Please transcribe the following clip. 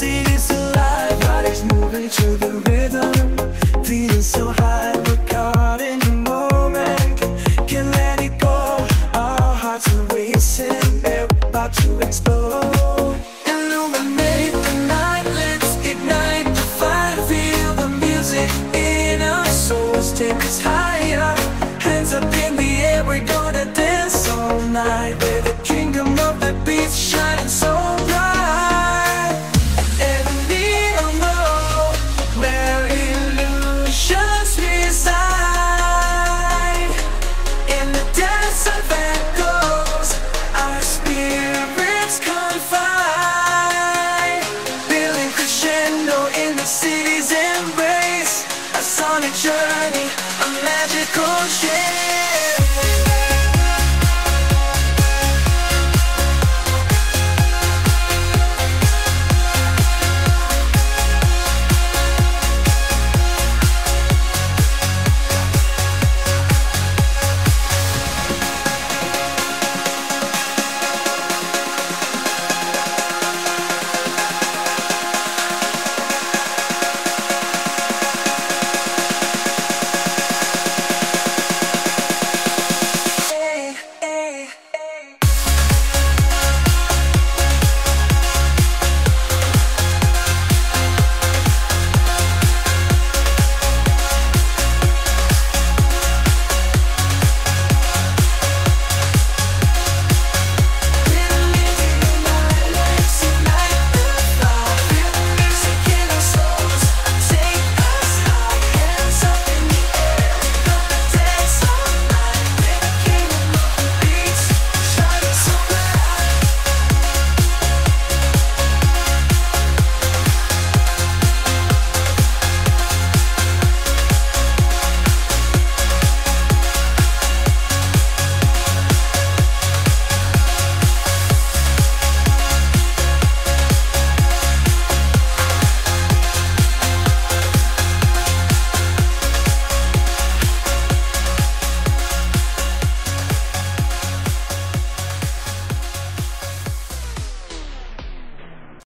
city's alive, bodies moving to the rhythm, feeling so high, we're caught in the moment. Can't let it go, our hearts are racing, they're about to explode. Illuminate the night, let's ignite the fire. Feel the music in our souls, take us higher. Hands up in the air, we're gonna dance all night. Where the kingdom of the beats shining so bright. And we don't know where illusions reside. In the dance of echoes, our spirits confide. Building crescendo in the city's embrace. A sonic journey, a magical shade.